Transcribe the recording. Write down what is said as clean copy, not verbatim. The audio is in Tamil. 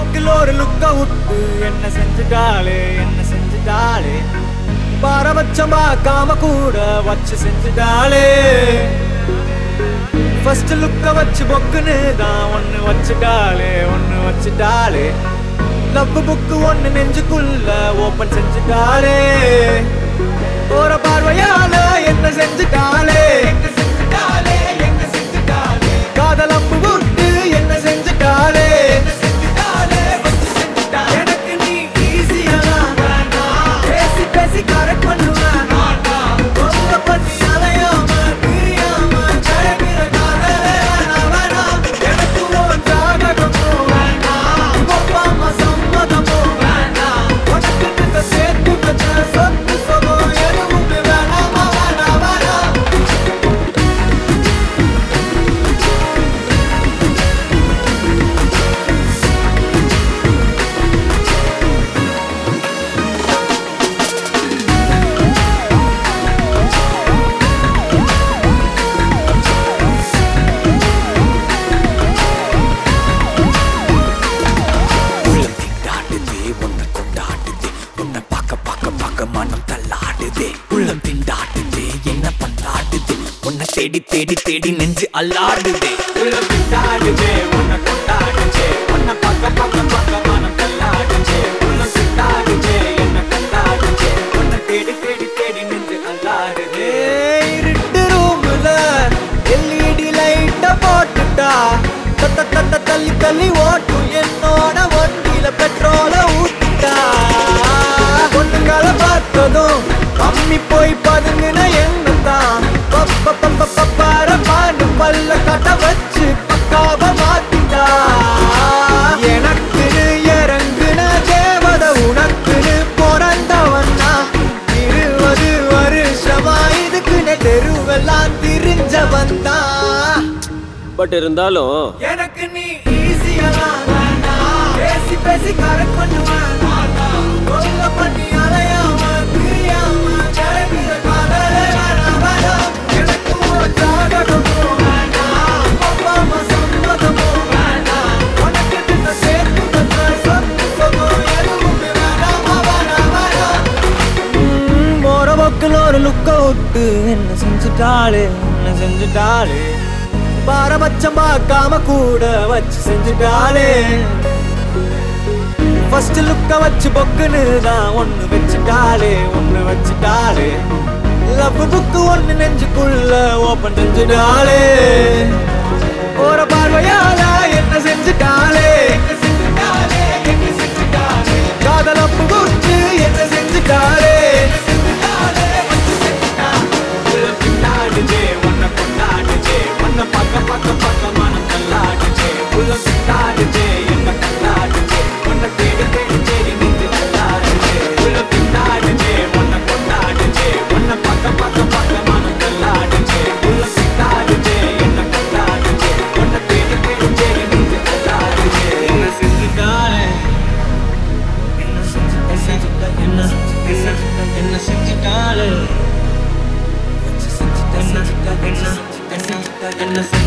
போக்கில் ஒரு லுக்க விட்டு என்ன செஞ்சுட்டாளே பாரபட்சம் பார்க்காம கூட வச்சு செஞ்சுட்டாளே ஃபர்ஸ்ட் லுக்க வச்சு பொக்குன்னு தான் ஒன்னு வச்சுட்டாளே லவ் புக்கு ஒன்னு நெஞ்சுக்குள்ள ஓபன் செஞ்சுட்டாளே போற பார்வையால என்ன செஞ்சுட்டாளே காதல் அம்பு விட்டு என்ன செஞ்சுட்டாளே எனக்கு நீ ஈஸியா பேசி பேசி கரெக்ட் பண்ணுவேன் ரொம்ப பண்ணி அலையாம பிரியாம ஜெயகிற காதலே வேணாம் எனக்கு உன் ஜாதகமோ வேணாம் ஒப்பாம சம்மதமோ வேணாம் உனக்கு இந்த சேர்த்து வச்ச சொத்து சுகம் எதுவுமே வேணாமா வேணாம் உள்ளம் திண்டாடுதே என்ன பண்ணாடுதே உன்னை தேடி தேடி தேடி நெஞ்சு அல்லாடுதே உள்ளம் திண்டாடுதே உன்னை கொண்டாடுதே உன்னை பார்க்க மனம் தள்ளாடுதே உள்ளம் திண்டாடுதே என்ன கொண்டாடுதே உன்னை தேடி தேடி தேடி நெஞ்சு அல்லாடுதே இருட்டு ரூம்ல எல்இடி லைட்ட போட்டுட்டா தள்ளி தள்ளி ஓட்டும் என்னோட வண்டியில பெட்ரோல ஊத்திட்டா பொண்ணுங்களை பார்த்ததும் அம்மி போய் பதுங்கின என்னதான் பாண்டு பல்ல கட்ட வச்சு பக்காவ மாத்திட்டா எனக்குன்னு இறங்குன தேவத உனக்குன்னு பிறந்தவன்னா 20 வருஷமா இதுக்குன்னு தெருவெல்லாம் திரிஞ்சவன் தான் பட் இருந்தாலும் எனக்கு நீ ஈஸியா பேசி பேசி கரெக்ட் பண்ணுவேன் கொல்ல பண்ணி அலையாம பிரியாம ஜெயகிற காதலே வேணாம் எனக்கு உன் ஜாதகமோ வேணாம் ஒப்பாம சம்மதமோ வேணாம் உனக்கு இந்த சேர்த்து வச்ச சொத்து சுகம் எதுவுமே வேணாமா வேணாம் போற போக்கில் ஒரு லுக்க விட்டு என்ன செஞ்சுட்டாளே பாரபட்சம் பார்க்காம கூட வச்சு செஞ்சுட்டாளே ஃபர்ஸ்ட் லுக்க வச்சு பொக்குன்னு தான் ஒன்னு வச்சுட்டாளே லவ் புக்கு ஒன்னு நெஞ்சுக்குள்ள ஓபன் செஞ்சுட்டாளே போற பார்வையால என்ன செஞ்சுட்டாளே காதல் அம்பு விட்டு என்ன செஞ்சுட்டாளே உன்னை கொண்டாடுதே உன்னை பார்க்க மனம் தள்ளாடுதே உள்ளம் திண்டாடுதே என்ன கொண்டாடுதே உன்னை தேடி தேடி தேடி நெஞ்சு தள்ளாடுதே உள்ளம் திண்டாடுதே உன்னை கொண்டாடுதே உன்னை பார்க்க மனம் தள்ளாடுதே உள்ளம் திண்டாடுதே என்ன கொண்டாடுதே உன்னை தேடி தேடி தேடி நெஞ்சு தள்ளாடுதே என்ன செஞ்சுட்டாளே என்ன செஞ்சுட்டாளே என்ன